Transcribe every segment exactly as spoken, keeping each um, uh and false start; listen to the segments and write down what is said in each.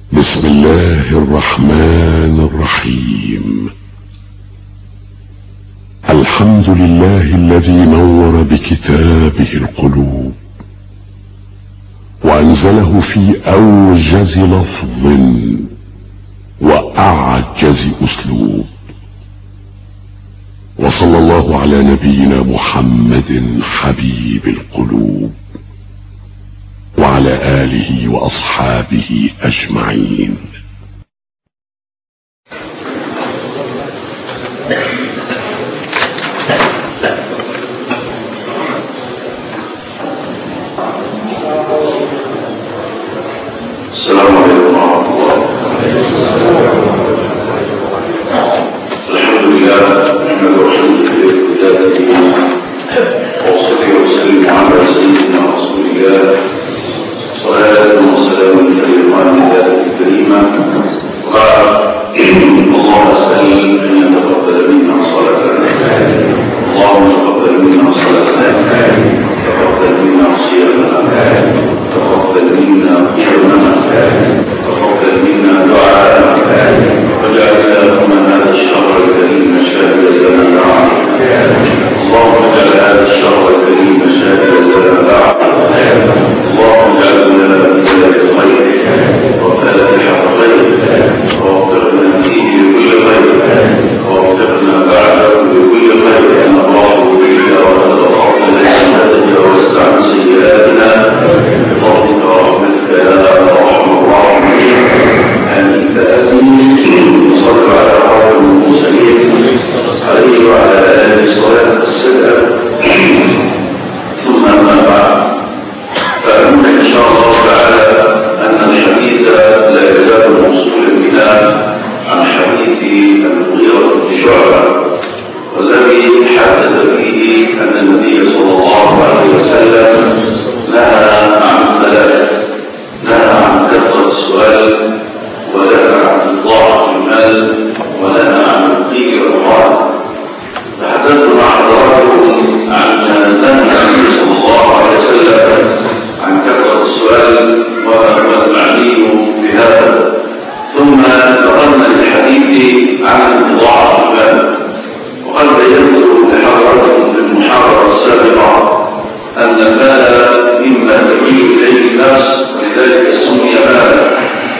بسم الله الرحمن الرحيم. الحمد لله الذي نور بكتابه القلوب وأنزله في أوجز لفظ وأعجز أسلوب، وصلى الله على نبينا محمد حبيب القلوب وعلى آله وأصحابه أجمعين. السلام عليكم ورحمة الله. الحمد لله نحمد ونشكر بذاته وأصلي وأسلم على سيدنا رسول الله صلاة وسلام كريمان ذاته الكريمة. اللهم اسأل أن يتقبل منا صلاتنا، اللهم تقبل منا صلاتنا، تقبل منا صيامنا، تقبل منا قيامنا، تقبل منا دعاءنا، واجعل اللهم هذا الشهر الكريم شاهدا لنا دعاءنا، اللهم اجعل هذا الشهر الكريم شاهدا لنا دعاءنا، اللهم اجعلنا بداية خير وفاتحة خير، ووفقنا فيه لكل خير، ووفقنا بعده لكل خير، نراه فيك ونتقبل سنتك واستعن سيئاتنا بفضلك ورحمتك يا ارحم الراحمين. امين امين. صل على خاتم المرسلين عليه وعلى اله صلاه السلام. ثم اما بعد، فأمنا إن شاء الله تعالى أن الحديث لا يزال موصولا بنا عن حديث المغيرة بن شعبة، والذي حدث فيه أن النبي صلى الله عليه وسلم نهى عن ثلاث: نهى عن كثرة السؤال، ونهى عن إضاعة المال، ونهى عن القيل والقال. تحدثت مع حضراتكم عن نهي النبي صلى الله عليه وسلم عن كثرة السؤال وما هو المعني بهذا، ثم نقلنا للحديث عن إضاعة المال. وقد بينت لحضراتكم في المحاضرة السابقة أن المال مما تميل إليه الناس، ولذلك سمي مالا،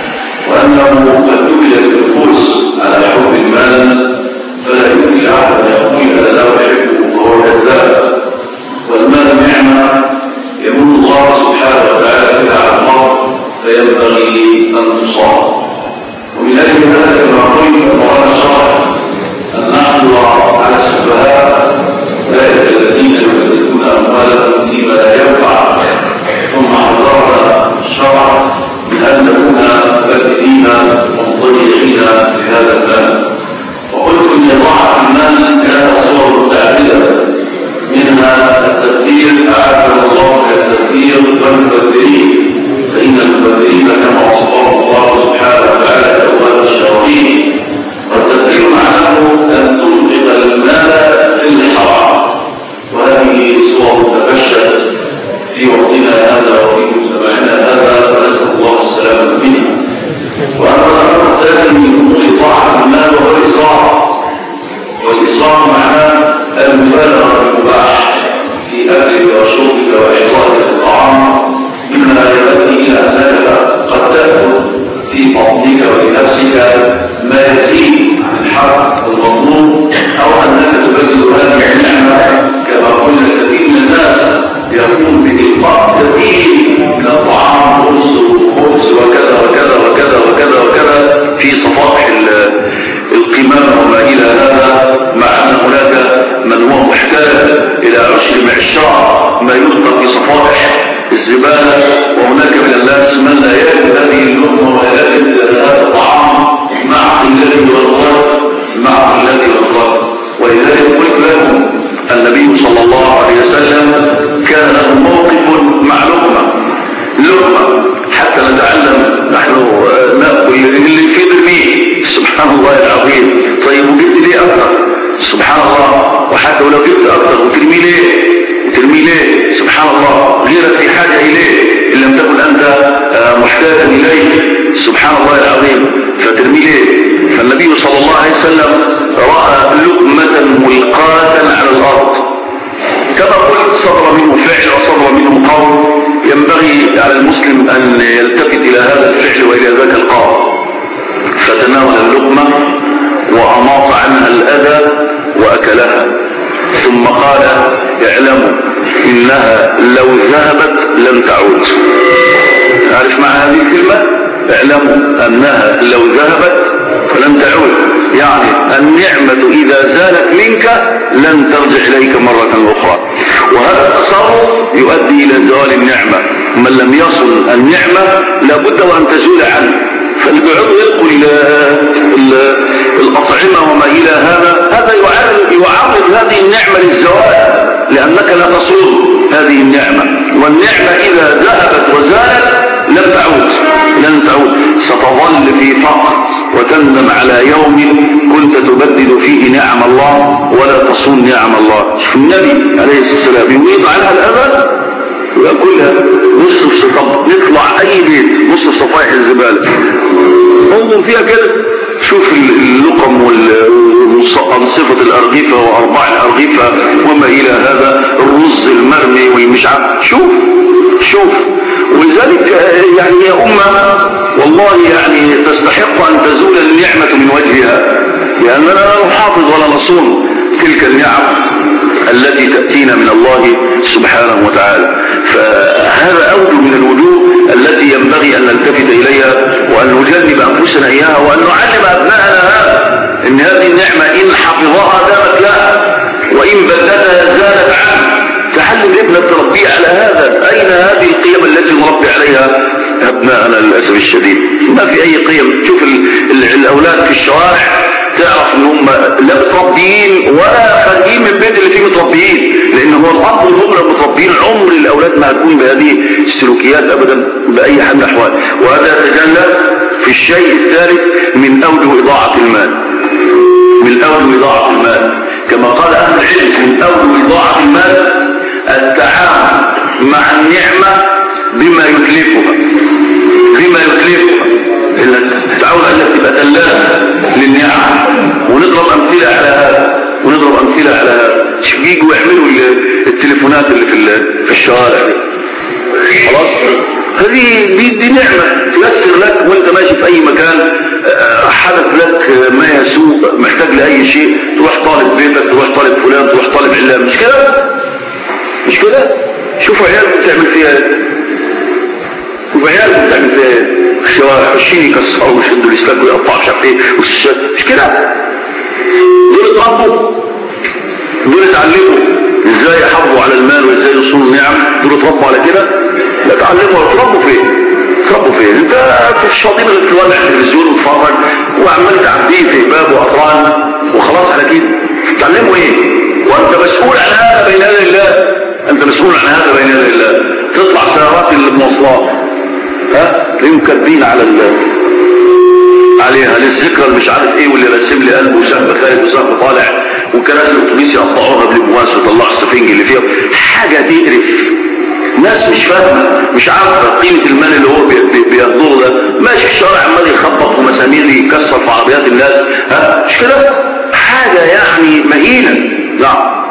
وأنه قد جبلت النفوس على حب المال، فلا يمكن لأحد أن يقول أنا لا أحبه فهو كذاب. والمال نعمة يمن الله سبحانه وتعالى بها على المرء، فينبغي أن تصاب. ومن أجل هذا كما قلت مولانا الشرع أن نحضر على السفهاء أولئك الذين يبذلون أموالهم فيما لا ينفع، ثم حضرنا الشرع من أن نكون باذلين ومضيعين لهذا المال. وقلت إن إضاعة المال لها صور متعددة، منها التبذير، أعاذنا الله من التبذير والمبذرين، فإن المبذرين كما وصفهم الله سبحانه وتعالى كأولاد الشياطين. والتبذير معناه أن تنفق المال في الحرام، وهذه صور تفشت في وقتنا هذا وفي مجتمعنا هذا، ونسأل الله السلامة منها. وأما الأمر الثاني من أمور إضاعة المال وهو الإسراف. والإسراف معناه المبالغة المباح في أكلك وشربك وإحضارك الطعام، مما يؤدي إلى أنك قد تأكل في بطنك ولنفسك ما يزيد عن الحق والمطلوب، أو أنك تبذل هذه النعمة كما قلنا كثير من الناس يقوم بإلقاء كثير من الطعام ورز وخبز وكذا وكذا وكذا وكذا وكذا في صفائح القمامة وما إلى هذا، مع أن هناك من هو محتاج إلى عشر معشار ما يلقى في صفائح الزبالة، وهناك من الناس من لا يجد هذه اللقمة ولا يجد هذا الطعام مع قلته والغلا سبحان الله العظيم، فترميه ليه؟ فالنبي صلى الله عليه وسلم رأى لقمة ملقاة على الأرض، كما قلت صدر منه فعل وصدر منه قول، ينبغي على المسلم أن يلتفت إلى هذا الفعل وإلى ذاك القول، فتناول اللقمة وأماط عنها الأذى وأكلها، ثم قال اعلموا إنها لو ذهبت لن تعود. عارف معنى هذه الكلمة؟ اعلموا أنها لو ذهبت فلن تعود، يعني النعمة إذا زالت منك لن ترجع إليك مرة أخرى، وهذا التصرف يؤدي إلى زوال النعمة. من لم يصل النعمة لابد وأن تزول عنه، فاللي بيقعدوا يلقوا الأطعمة وما إلى هذا، هذا يعرض هذه النعمة للزوال، لأنك لا تصون هذه النعمة، والنعمة إذا ذهبت وزالت لن تعود لن تعود ستظل في فقر وتندم على يوم كنت تبدد فيه نعم الله ولا تصون نعم الله. شوف النبي عليه الصلاة والسلام يريد عنها الأذى ويأكلها نصف سطب، نطلع أي بيت نصف صفائح الزبالة انظر فيها كده، شوف اللقم وأنصفة الأرغفة وأرباع الأرغفة وما إلى هذا، الرز المرمي والمش عارف، شوف شوف ولذلك يعني يا أمة والله يعني تستحق أن تزول النعمة من وجهها، لأننا لا نحافظ ولا نصون تلك النعم التي تأتينا من الله سبحانه وتعالى. فهذا أوجه من الوجوه التي ينبغي أن نلتفت إليها وأن نجنب أنفسنا إياها، وأن نعلم أبنائنا هذا، إن هذه النعمة إن حفظها دامت له وإن بددها زالت عنه. تعلم ابنك تربيه على هذا. أين هذه القيم التي نربي عليها أبنائنا للأسف الشديد؟ ما في أي قيم. شوف الأولاد في الشوارع تعرف ان هم لا متربيين ولا خارجين من البيت اللي فيه متربيين، لان هو الاب والام لو متربيين عمر الاولاد ما هتكون بهذه السلوكيات ابدا باي حال من الاحوال. وهذا يتجلى في الشيء الثالث من اوجه اضاعه المال، من اوجه اضاعه المال كما قال اهل العلم، من اوجه اضاعه المال التعامل مع النعمه بما يتلفها بما يتلفها تعود انك تبقى دلال للنعم. ونضرب امثله على هذا ونضرب امثله على هذا بيجوا يعملوا التليفونات اللي في في الشوارع دي، خلاص هذه دي, دي نعمه تيسر لك وانت ماشي في اي مكان، حدث لك ما يسوء، محتاج لاي شيء، تروح طالب بيتك، تروح طالب فلان، تروح طالب علان، مش كده مش كده شوفوا عيالكم بتعمل فيها ايه، شوفوا عيالكم بتعمل فيها ايه في الشوارع، ماشيين يكسروا ويشدوا الاسلاك ويقطعوا مش عارف ايه، مش كده؟ دول اتربوا، دول اتعلموا ازاي يحافظوا على المال وازاي يصونوا النعم، دول اتربوا على كده؟ لا اتعلموا. اتربوا فين؟ اتربوا فين؟ انت في الشاطئ اللي بتولع التلفزيون وتتفرج وعمال تعبيه في باب واطران وخلاص على كده، تتعلموا ايه؟ وانت مسؤول عن هذا بين يدي الله، انت مسؤول عن هذا بين يدي الله. تطلع سيارات المواصلات ها تلاقيهم كاتبين على ال عليها للذكرى اللي مش عارف ايه، واللي راسم لي قلب وسهم خارج وسهم طالع، وكراسي الاتوبيس يقطعوها بالمواس ويطلعوا السفنج اللي فيها، حاجه تقرف. ناس مش فاهمه، مش عارفه قيمه المال اللي هو بيهدره ده، ماشي في الشارع عمال يخبط ومسامير يكسر في عربيات الناس، ها مش كده؟ حاجه يعني مهينه. نعم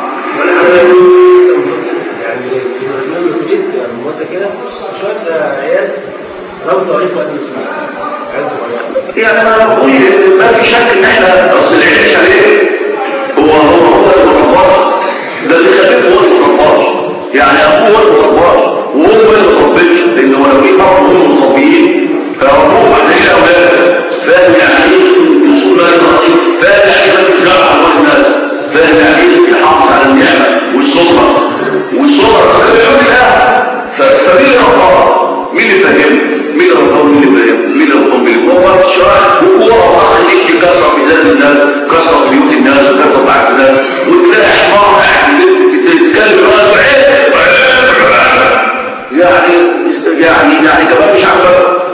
يعني ما نقول ما في شك ان احنا اصل العيش عليه هو هو هو المترباش، ده اللي خلفه هو المترباش، يعني ابوه هو المترباش وهو اللي ما تربيتش، لان هو لو كانوا هم متربيين فابوه بعدين الاولاد فاهم يعني ايه يصون مال الرقيق، فاهم يعني ايه مش جرح على الناس، فاهم يعني ايه يحافظ على النعمه والسلطه والسلطه خليهم الاهل. فمين رباه؟ مين اللي فاهم؟ مين رباه؟ مين اللي فاهم؟ مين رباه؟ مين اللي هو في الشوارع وكوره وراح يشتي كسره في ازاز الناس، كسره في بيوت الناس، وكسره في عقل الناس، وتلاقي حمار قاعد تتكلم يعني يعني يعني كمان مش عارف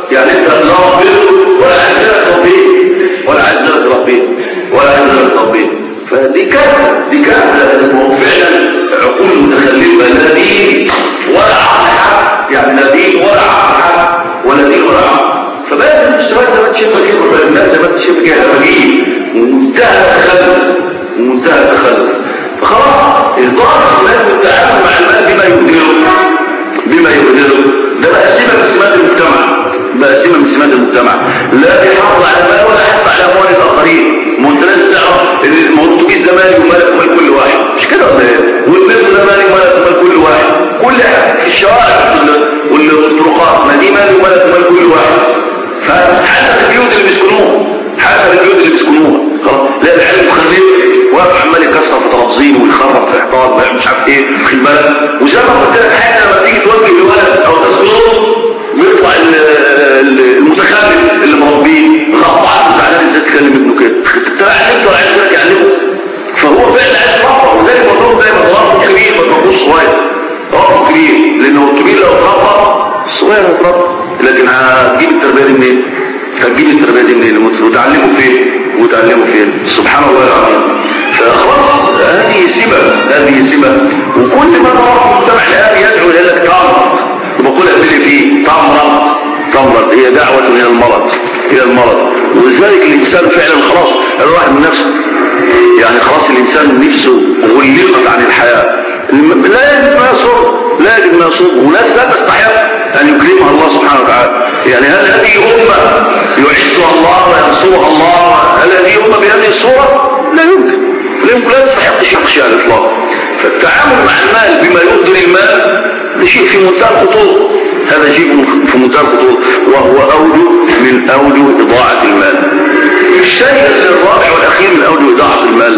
إدارة المال والتعامل مع المال بما يقدره بما يقدره ده بقى سمة من سمات المجتمع، بقى سمة من سمات المجتمع. لا بيحافظ على مال ولا يحافظ على أموال الآخرين. ما أنت لازم تعرف إن الأتوبيس ده مالي ومالك ومال كل واحد، مش كده ولا إيه؟ والمترو ده مالي ومالك ومال كل واحد، كل حاجة في الشوارع والطرقات ما دي مالي ومالك ومال كل واحد. فحتى البيوت اللي بيسكنوها حتى البيوت اللي بيسكنوها خلاص، لا العيال مخرب واقف عمال يكسر في ترابزين ويخرب في حيطان مش عارف ايه، واخد بالك؟ وزي ما قلت لك حتى لما تيجي توجه لولد او تسكنه بيطلع المتخلف اللي مربيه غضبان وزعلان ازاي تكلم ابنه كده، انت علمته ولا عايز يعلمه؟ فهو فعلا عايز يربى، وزي ما بقول دايما ربه كبير ما تربوش صغير، ربه كبير لانه الكبير لو اتربى الصغير هيتربى، لكن هتجيب التربيه دي منين؟ هتجيب التربيه دي منين؟ وتعلمه فين؟ وتعلمه فين؟ سبحان الله العظيم. فخلاص هذه سمة، هذه سمة. وكل ما ترى في المجتمع الآن يدعو إلى لك تمرض، بقول اللي فيه تمرض تمرض هي دعوة إلى المرض إلى المرض. ولذلك الإنسان فعلا خلاص الواحد من نفسه يعني خلاص الإنسان نفسه غلقت عن الحياة، لا يجد ما يصر لا يجد ما يصر وناس لا تستحق أن يكرمها الله سبحانه وتعالى. يعني هل هذه أمة يعزها الله وينصرها الله؟ هل هذه أمة بهذه الصورة؟ لا يمكن لا يمكن لا تستحق شيء على الإطلاق. فالتعامل مع المال بما يقدر المال ده شيء في منتهى الخطورة، هذا شيء في منتهى الخطورة، وهو أوجه من أوجه إضاعة المال. الشيء الرابع والأخير من أوجه إضاعة المال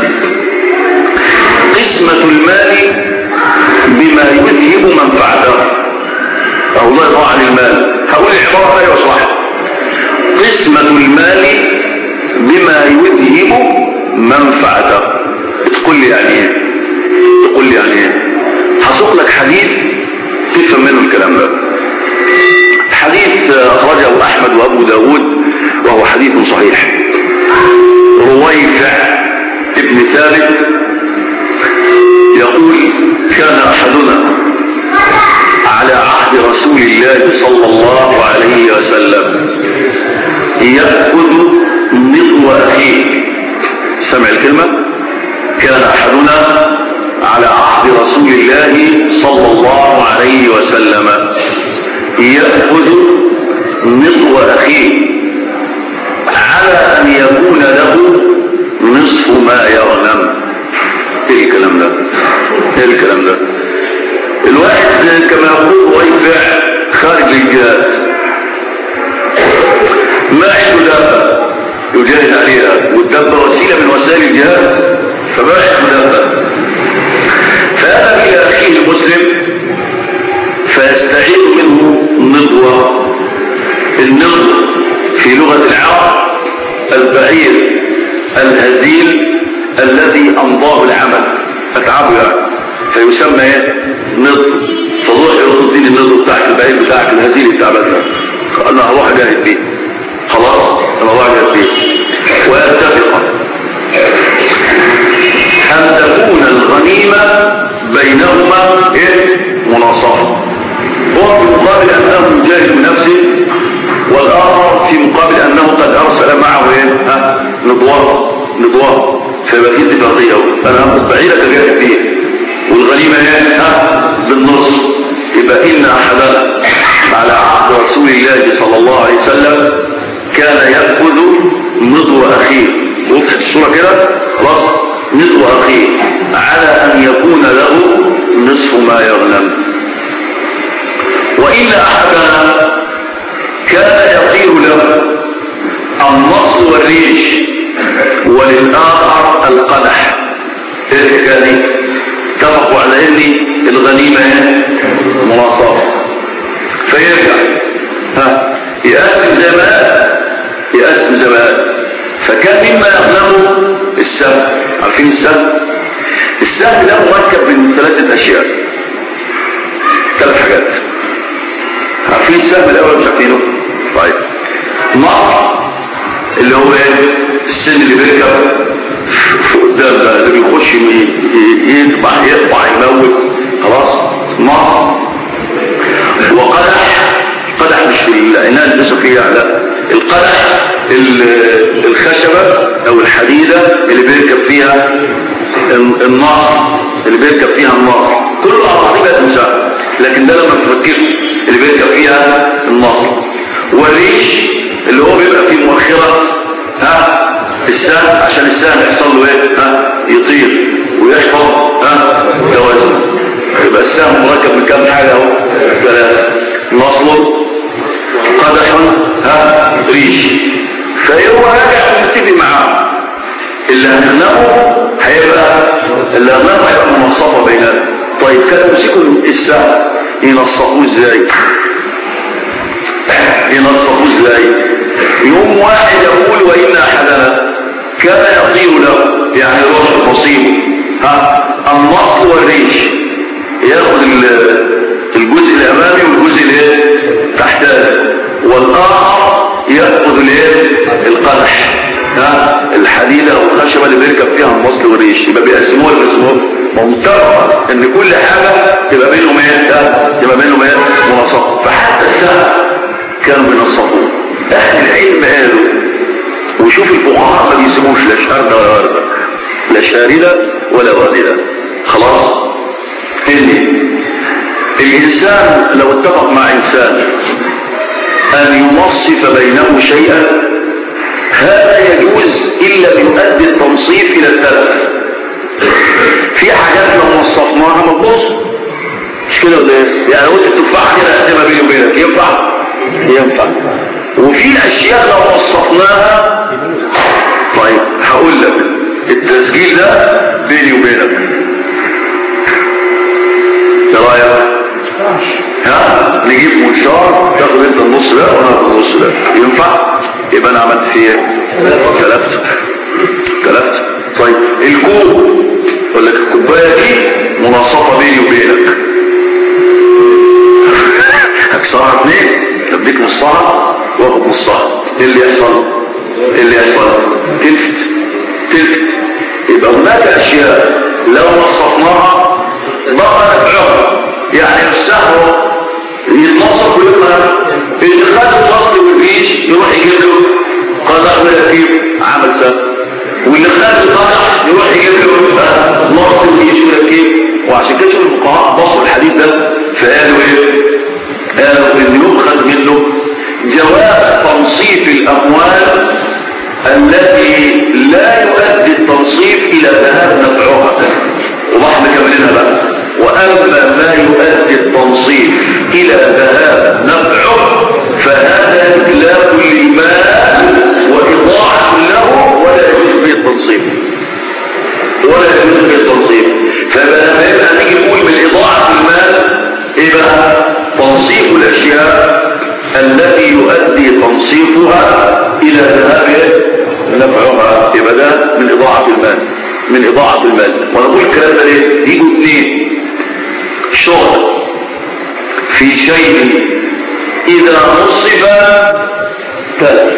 قسمة المال بما يذهب منفعته. أو الله يضاع عن المال، هقول العبارة ثانية وصراحة. قسمة المال بما يذهب منفعته. تقول لي يعني ايه؟ تقول لي يعني ايه؟ هسوق لك حديث تفهم منه الكلام ده. حديث أخرجه أحمد وأبو داود وهو حديث صحيح. رويفع ابن ثابت يقول كان أحدنا على عهد رسول الله صلى الله عليه وسلم يأخذ نضو أخيه. سمع الكلمة؟ كان أحدنا على عهد رسول الله صلى الله عليه وسلم يأخذ نضو أخيه على أن يكون له نصف ما يغنم. ايه الكلام ده؟ ايه الكلام ده؟ الواحد كما يقول رويفع خارج الجهاد ما عنده دابة يجاهد عليها، والدابة وسيلة من وسائل الجهاد، فما عنده دابة، فأتى إلى أخيه المسلم فيستعيد منه نضوة. النضو في لغة العرب البعير الهزيل الذي أمضاه العمل أتعبه يعني، فيسمى ايه؟ نضو. فروح يرد الدين النضو بتاعك البعير بتاعك الهزيل بتاع بدنا، انا هروح اجاهد بيه خلاص، انا هروح اجاهد بيه. ويتفق ان تكون الغنيمة بينهما ايه؟ مناصفة. هو في مقابل انه يجاهد بنفسه، والاخر في مقابل انه قد ارسل معه ايه؟ ها؟ نضوار نضوار فيبقى في اتفاقية، انا هاخد بعيرك اجاهد بيه والغنيمة ايه؟ ها؟ بالنص. يبقى ان احدنا على عهد رسول الله صلى الله عليه وسلم كان يأخذ نضو اخيه. وضحت الصورة كده؟ خلاص، نضو اخيه على ان يكون له نصف ما يغنم. وان احدنا كان يطير له النصر والريش وللآخر القدح. ايه الحكاية دي؟ اتفقوا على ان الغنيمة مناصفة، فيرجع ها يقسم زي ما يقسم زي ما فكان مما يغنمه السهم. عارفين السهم؟ السهم ده مركب من ثلاثة اشياء، ثلاث حاجات. عارفين السهم الاول؟ مش عارفينه؟ طيب، نصر اللي هو ايه؟ السن اللي بيركب قدام ده اللي بيخش يطبع يطبع يموت، خلاص، نصر. وقدح، قدح مش في العنان البسوا فيها، لا، القدح الخشبة او الحديدة اللي بيركب فيها النصر اللي بيركب فيها النصر كل الاعضاء دي اسمه سهم، لكن ده لما تفكره اللي بيركب فيها النصر. والريش اللي هو بيبقى فيه مؤخرة ها السهم عشان السهم يحصل له ايه ها يطير ويحفظ ها توازن. يبقى السهم مركب من كام حاجة اهو ثلاثة: نصل، قدح، ها ريش. فهو راجع متفق معاه اللي هنغنمه هيبقى اللي هنغنمه هيبقى منصفة بيننا. طيب كانوا يمسكوا السهم ينصفوه ازاي؟ ينصفوه ازاي؟ يوم واحد يقول وإن أحدنا كان يطير له، يعني يروح نصيبه ها النصل والريش، ياخد الجزء الامامي والجزء الايه تحتاني، والاخر ياخد الايه القدح ها الحديده او الخشبه اللي بيركب فيها النصل والريش. يبقى بيقسموها للاسموف ممتر ان كل حاجه تبقى بينهم ايه تبقى بينهم ايه منصفه. فحتى السهم كانوا بينصفوه. اهل العلم قالوا، وشوف الفقهاء ما بيسموش لا شارده ولا ورده، لا شارده ولا وارده. خلاص ان الانسان لو اتفق مع انسان ان ينصف بينه شيئا هذا يجوز الا بيؤدي التنصيف الى التلف. في حاجات لو نصفناها ما تبص مش كده ولا ايه؟ يعني قلت التفاحه كده اقسمها بيني وبينك ينفع؟ ينفع. وفي اشياء لو وصفناها طيب هقول لك التسجيل ده بيني وبينك ايه رايك؟ ها نجيب منشار تاخد انت النص ده وانا اخد النص ده ينفع؟ يبقى انا عملت فيه ايه؟ تلفت تلفت. طيب الكوب اقول لك الكوبايه دي مناصفه بيني وبينك هكسرها اتنين اديك نصها واخد نصها. ايه اللي يحصل؟ ايه اللي يحصل؟ تلفت تلفت. يبقى هناك اشياء لو نصفناها بقى نفعها، يعني السهم يتنصف ويبقى اللي خد النصل والريش يروح يجيب له قدح ويركب عمل سهم، واللي خد القدح يروح يجيب له نصل والريش ويركب. وعشان كده الفقهاء بصوا الحديث ده فقالوا ايه؟ قالوا ان يؤخذ منه جواز تنصيف الاموال التي لا يؤدي التنصيف الى ذهاب نفعها. وضح مكملينها بقى. واما ما يؤدي التنصيف الى ذهاب نفعه فهذا اتلاف للمال واضاعه له ولا يجوز به التنصيف ولا يجوز به التنصيف. فبقى يبقى نيجي نقول من اضاعه المال ايه بقى؟ تنصيف الاشياء التي يؤدي تنصيفها الى ذهاب نفعها. يبقى ده من اضاعه المال من اضاعه المال. وانا بقول الكلام ده ليه؟ يجوا اثنين شغل في شيء اذا نصب تلف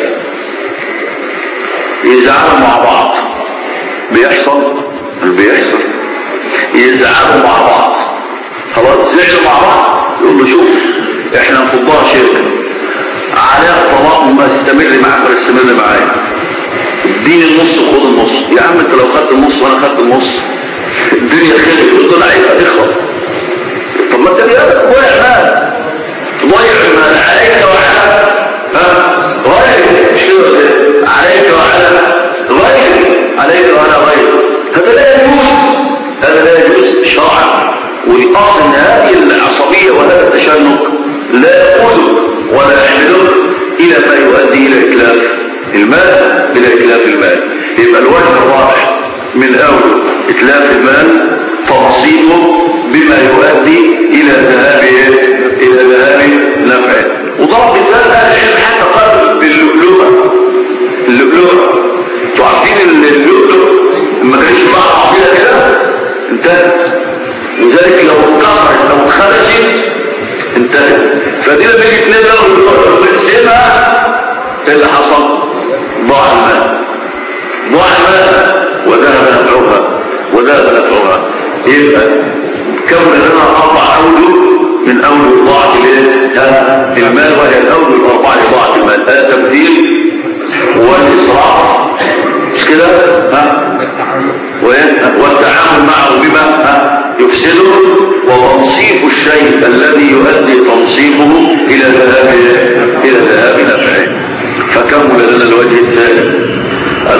يزعلوا مع بعض. بيحصل بيحصل يزعلوا مع بعض. خلاص زعلوا مع بعض يقول له شوف احنا نفضها شركه عليها الطلاق وما استمر معاك ولا استمر معايا، اديني النص وخد النص. يا عم انت لو خدت النص وانا خدت النص الدنيا خير. يقول له لا عيبها تخرب. طب ما انت بيقابلك ضايع مال ضايع المال عليك وعلى ها غير مش كده عليك وعلى غير عليك وعلى غير. هذا لا يجوز هذا لا يجوز شرعا. والاصل ان هذه العصبيه وهذا التشنج لا يقودك ولا يحملك الى ما يؤدي الى اتلاف المال الى اتلاف المال. يبقى الوجه الراجح من اول اتلاف المال تنصيفه بما يؤدي الى ذهاب الى ذهاب نفعه. وضرب مثال اهل العلم حتى قالوا باللؤلؤه اللؤلؤه. انتوا عارفين اللؤلؤ لما كانش مع بعضيها كده انتهت، وذلك لو اتكسرت او اتخدشت انتهت. فدي لما يجي اتنين لو بنسيبها ايه اللي حصل؟ ضاع المال ضاع المال وذهب نفعها وذهب نفعها. يبقى كون لنا اربع اوجه من اوجه اضاعه المال وهي الاوجه الاربعه لاضاعه المال: التمثيل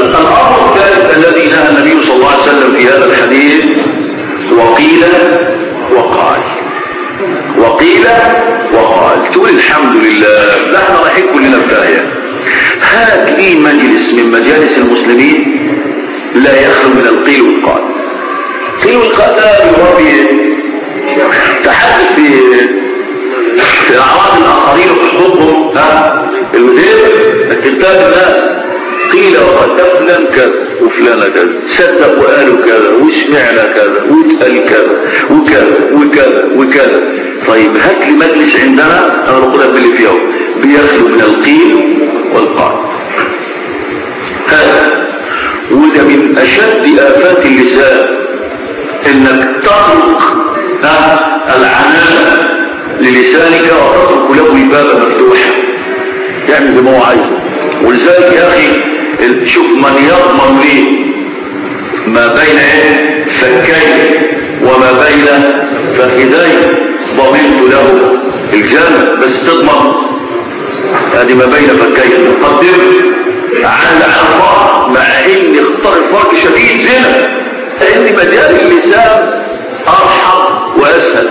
الأمر الثالث الذي نهى النبي صلى الله عليه وسلم في هذا الحديث وقيل وقال. وقيل وقال. تقول الحمد لله، لا احنا رايحين كلنا بداية. هات لي مجلس من مجالس المسلمين لا يخلو من القيل والقال. قيل والقال ده يربي تحدث في في اعراض الاخرين وفي حقوقهم. ها المدير انتباه الناس قيل وقال ده فلان كذا وفلان كذا، صدق وقالوا كذا وسمعنا كذا واتقال كذا وكذا وكذا وكذا. طيب هات لي مجلس عندنا انا بقولها باللي فيه بيخلو من القيل والقال. هذا وده من اشد افات اللسان، انك تطرق العنان للسانك وتترك له بابا مفتوحا يعني زي ما هو عايزه. ولذلك يا اخي شوف من يضمن لي ما بين ايه فكين وما بين فخذين ضمنت له الجنة، بس تضمن هذه ما بين فكين قدم على الفرق، مع ان اختار الفرق شديد زنا، لان مجال اللسان ارحم واسهل.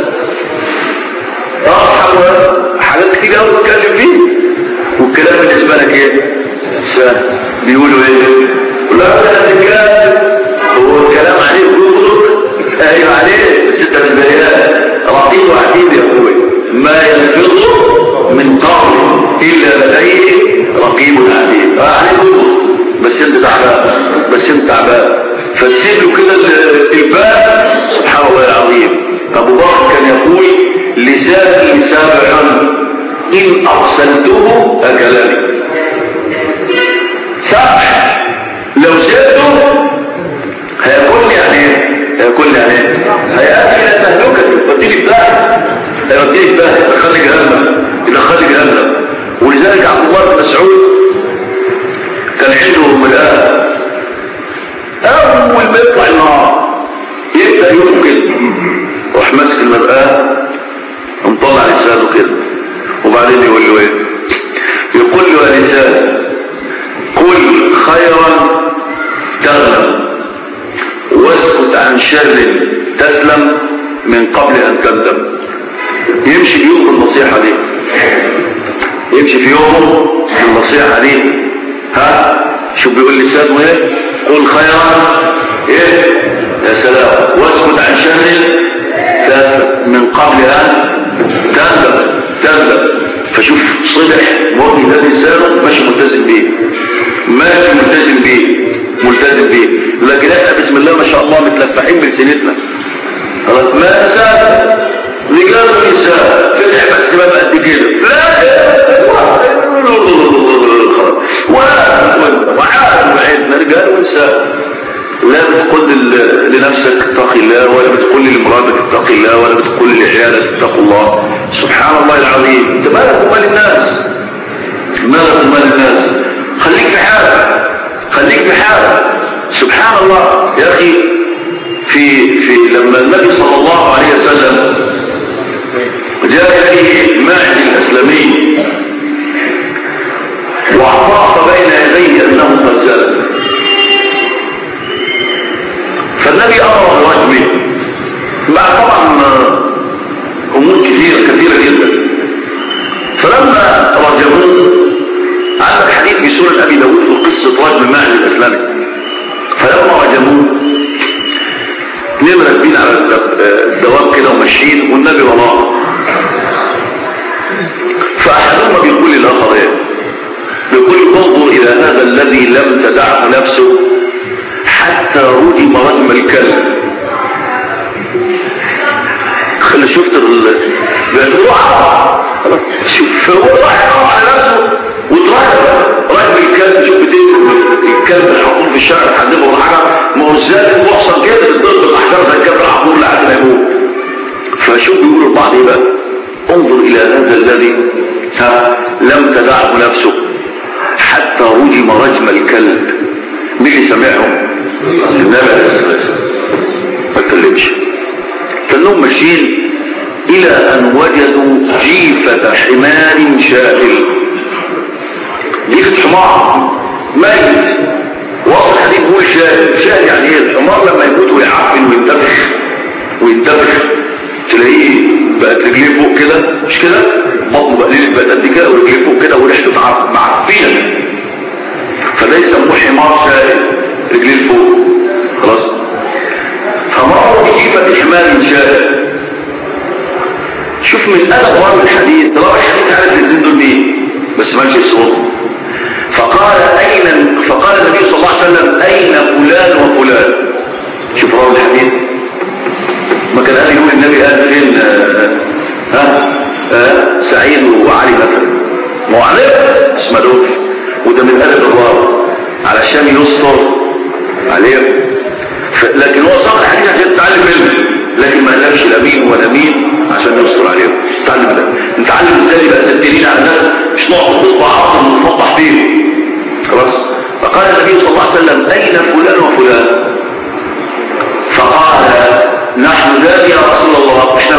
ارحم حاجات كتير قوي بتكلم فيه، والكلام بالنسبه لك ايه؟ سهل. بيقولوا ايه؟ لا ده الكلام هو الكلام عليه جزء ايوه عليه، بس انت مش زيها رقيب وعتيد يا اخوي، ما يلفظ من قول الا لديه رقيب عتيد. اه عليه جزء بس انت تعبان، بس انت تعبان فتسيب له كده الباب. سبحان الله العظيم. ابو بكر كان يقول لساني سابع ان ارسلته اكلني. سابع لو سيبته هيكون يعني ايه؟ هيكون يعني ايه؟ هيأتي الى تهلكه، يوديني في داهيه، هيوديني في داهيه، يدخلني جهنم، يدخلني جهنم. ولذلك عبد الله بن مسعود كان عنده مرآة، اول ما يطلع النهار يبدا يوم كده راح ماسك المرآة ومطلع لسانه كده، وبعدين يقول له ايه؟ يقول له يا لسان قل خيرا تغنم واسكت عن شر تسلم من قبل ان تندم. يمشي في يوم النصيحه دي، يمشي في يوم النصيحه دي. ها شو بيقول لسانه ايه؟ قل خيرا ايه يا سلام واسكت عن شر تسلم من قبل ان تندم تندم. فشوف صلح مؤمن ده لسانه ماشي ملتزم بيه، ماشي ملتزم بيه ملتزم بيه. لكن احنا بسم الله ما شاء الله متلفحين بلسانتنا. ما انسان رجال الانسان فتح بس باب قد كده فلا وعاد وعدنا رجال وانسان. لا بتقول لنفسك اتق الله، ولا بتقول لمراتك اتق الله، ولا بتقول لعيالك اتقوا الله. سبحان الله العظيم. انت مالك ومال الناس؟ مالك ومال الناس؟ خليك في حالك، خليك في حالك. سبحان الله يا اخي. في في لما النبي صلى الله عليه وسلم جاء اليه ماعز الاسلمي واعترف بين يديه انه قد زلل، فالنبي امر برجمه مع طبعا امور كثيره كثيره جدا. فلما رجموه عندك حديث في سنن ابي داود في قصه رجم ماعز الاسلمي. فلما رجموه اثنين راكبين على الدواب كده وماشيين والنبي وراه، فاحدهما بيقول للاخر ايه؟ بيقول انظر الى هذا الذي لم تدعه نفسه حتى رجم رجم الكلب. خلي شفت بيقولوا شوف هو راح على نفسه وتراجع رجم الكلب. شوف الكلب الحقور في الشارع حدفه بالحجر، ما هو ازاي بيحصل كده ضد الاحجار زي الكلب الحقور لحد ما يموت. فشوف بيقولوا لبعض ايه بقى؟ انظر الى هذا الذي لم تدعه نفسه حتى رجم رجم الكلب. مين اللي سمعهم؟ النبي عليه الصلاه والسلام. ما اتكلمش. كانهم ماشيين الى ان وجدوا جيفه حمار شاهل. جيفه حمار ميت وصل الحديث بيقول شاهد. شاهد يعني ايه؟ الحمار لما يموت ويعفن وينتفخ وينتفخ تلاقيه بقت رجليه فوق كده، مش كده؟ بطنه بقى ليلة بقت قد كده ورجليه فوق كده وريحته معفنه، فده يسموه حمار شاهد، رجليه لفوق خلاص. فمروا بجيفة حمار شاهد. شوف من أدب رواه الحديث، رواه الحديث عارف الاثنين دول مين بس ما مشي صوتهم. فقال أين فقال النبي صلى الله عليه وسلم أين فلان وفلان. شوف رواه الحديث، ما كان قال يقول النبي قال فين آه ها آه سعيد وعلي مثلا، ما هو عليه اسمه دوف، وده من أدب الراوي علشان يستر عليه. لكن هو صار الحديث عشان تتعلم منه، لكن ما قالكش لا مين ولا مين عشان يستر عليه. تعلم ده، نتعلم ازاي يبقى سترين على الناس، مش نقعد نخطب بعض ونفضح فيه خلاص. فقال النبي صلى الله عليه وسلم أين فلان وفلان؟ فقال نحن ذا يا رسول الله، احنا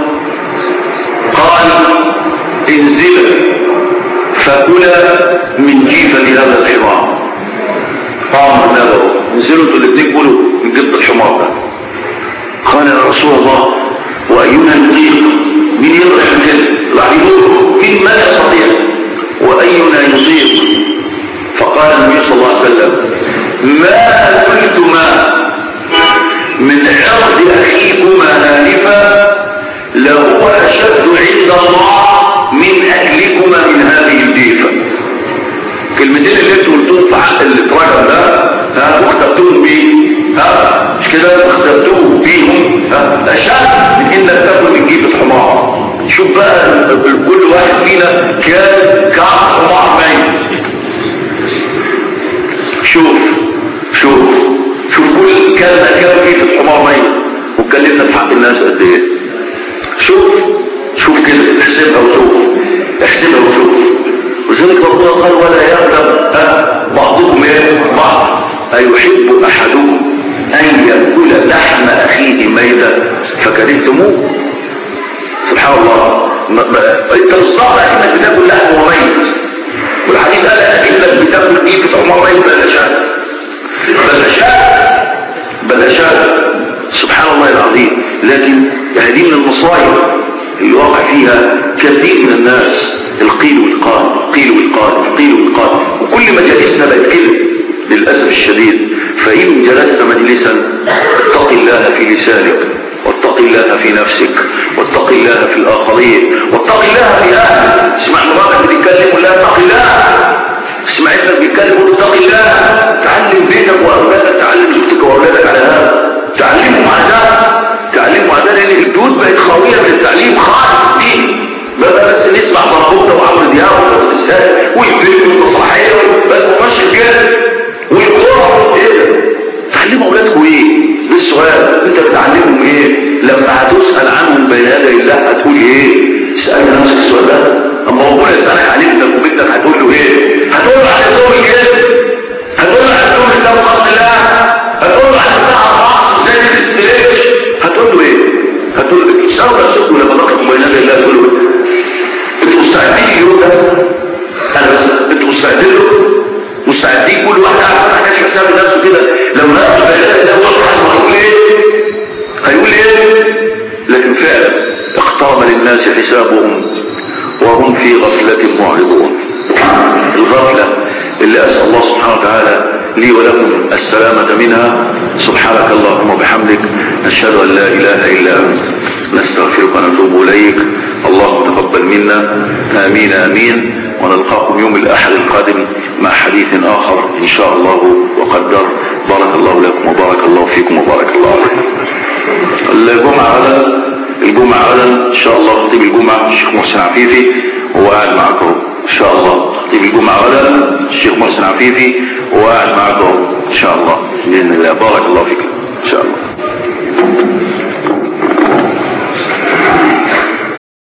قال انزل فكلا من جيفة هذا الحمار. قام النبي انزلوا انتوا الاثنين كلوا من جبة الحمار ده. قال يا رسول الله واينا يطيق؟ مين يقدر يعمل كده؟ راح يقول مين ما يستطيع؟ واينا يطيق؟ فقال النبي صلى الله عليه وسلم ما قلتما من عرض اخيكما آنفا لهو اشد عند الله من اكلكما من هذه الجيفة. كلمتين اللي انتوا قلتوهم في حق اللي اترجم ده ها واختبتوهم بيه، ها مش كده؟ واختبتوه بيهم ها اشد من انك تاكل من جيفة حمار. شوف بقى كل واحد فينا كان كعب حمار ميت. شوف شوف شوف كل كلمة كان جيفة حمار ميت، واتكلمنا في حق الناس قد ايه. شوف شوف كده، احسبها وشوف، احسبها وشوف. وذلك ربنا قال ولا يغتب بعضكم ايه بعض ايحب احدكم ان ياكل لحم اخيه ميتا فكرهتموه. سبحان الله، انت بالظبط انك بتاكل لحم وميت، والحديث قال انك بتاكل جيفة عمر ميت بلاشات بلاشات بلاشات. سبحان الله العظيم. لكن هذه من المصائب اللي واقع فيها كثير من الناس، القيل والقال القيل والقال القيل والقال، وكل مجالسنا بقت كده للأسف الشديد. فإن جلست مجلسا اتق الله في لسانك، واتق الله في نفسك، واتق الله في الآخرين، واتق الله في أهلك. اسمع مراتك بتتكلم ولا اتق الله، اسمع ابنك بيتكلم ولا اتق الله. تعلم بيتك وأولادك، تعلم زوجتك وأولادك على هذا، تعلمهم على ده، تعلمهم على ده، لأن البيوت بقت خاوية من التعليم خالص. الدين بقى بس نسمع ضربوطه وعمرو دياب وبس ازاي والفيلم والمسرحيه بس ماشي كده والكوره. ايه ده؟ تعلموا اولادكم ايه؟ ده السؤال. انت بتعلمهم ايه؟ لما هتسال عنهم بين يدي الله هتقول ايه؟ اسال نفسك السؤال ده. اما ربنا يسالك عن ابنك وبنتك هتقول له ايه؟ هتقول له على الدور الجد، هتقول له على الدور اللي هو خلق الله، هتقول له على بتاع الرقص وزي الاستريتش، هتقول له ايه؟ هتقول له سوف تسكوا لما تقف بين يدي الله تقول له انتوا مستعدين اليوم ده؟ انا بس انتوا مستعدين له؟ مستعدين كل واحد قاعد ما كانش حساب لنفسه كده لو نقف بين يدي الله حسب هيقول ايه؟ هيقول ايه؟ لكن فعلا اقترب للناس حسابهم وهم في غفلة معرضون. الغفلة اللي اسال الله سبحانه وتعالى لي ولكم السلامة منها. سبحانك اللهم وبحمدك نشهد ان لا اله الا انت نستغفرك ونتوب اليك. اللهم تقبل منا، امين امين. ونلقاكم يوم الاحد القادم مع حديث اخر ان شاء الله وقدر. بارك الله لكم وبارك الله فيكم وبارك الله عليكم. الجمعة غدا، الجمعة غدا ان شاء الله خطيب الجمعة الشيخ محسن عفيفي، وهو قاعد معكم ان شاء الله. خطيب الجمعة غدا الشيخ محسن عفيفي وهو قاعد معكم ان شاء الله باذن الله. بارك الله فيكم ان شاء الله.